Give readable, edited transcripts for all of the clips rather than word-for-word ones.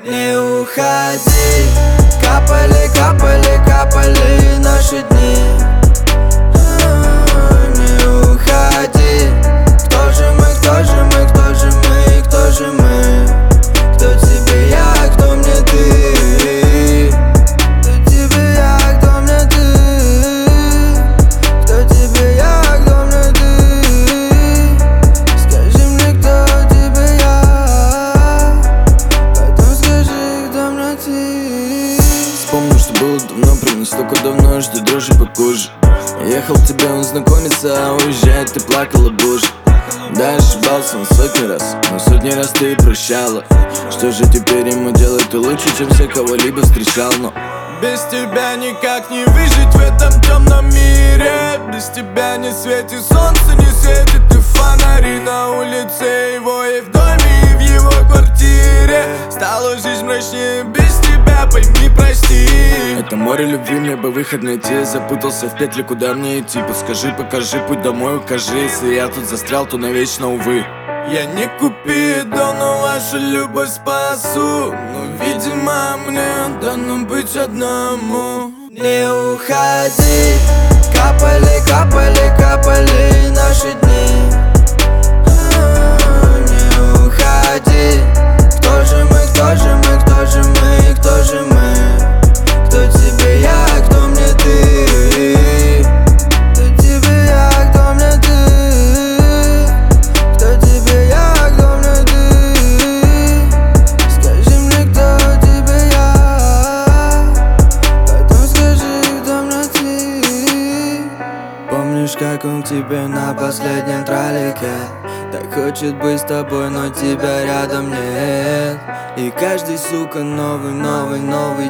Не уходи, капали, капали, капали наши дни. Не уходи, кто же мы, кто же мы, кто же мы, кто же мы? Кто тебе я, кто мне ты? Кто тебе я, кто мне ты? Кто тебе я, кто мне ты? Скажи мне, кто тебе я, потом скажи, кто мне ты. Вспомню, что было давно, прям настолько давно, что дрожи по коже. Ехал к тебе, он знакомится, а уезжает, ты плакала, боже. Да, ошибался он сотни раз, но сотни раз ты и прощала. Что же теперь ему делать? Ты лучше, чем все кого-либо встречал, но без тебя никак не выжить в этом темном мире. Без тебя не светит солнце, не светит и фонари на улице его, и в доме, и в его квартире. Стала жизнь мрачнее без тебя, пойми, прости. это море любви, мне бы выход найти. Запутался в петли, куда мне идти. Подскажи, покажи, путь домой укажи. Если я тут застрял, то навечно, увы. Я не Купидон, но вашу любовь спасу. Но, видимо, мне дано быть одному. Не уходи, капали, капали, капали наши дни. Не уходи, кто же мы, кто же мы, кто же мы, кто же мы? Кто тебе я, кто мне ты? Кто тебе я, кто мне ты? Кто тебе я, кто мне ты? Скажи мне, кто тебе я, потом скажи, кто мне ты. Помнишь, как он к тебе на последнем троллейке? Так хочет быть с тобой, но тебя рядом нет. И каждый, сука, новый, новый, новый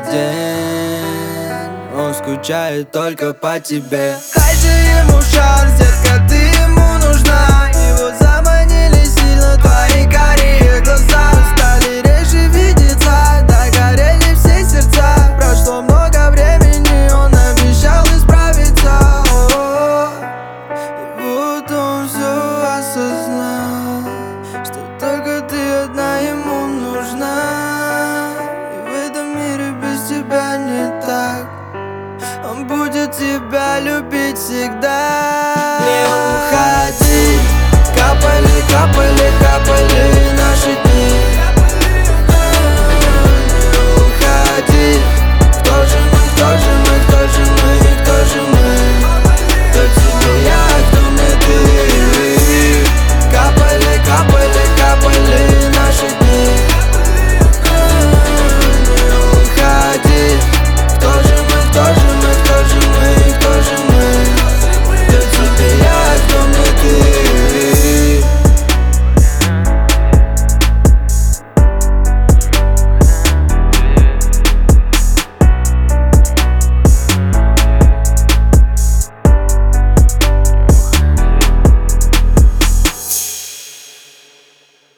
день он скучает только по тебе. Дай же ему шанс, детка, ты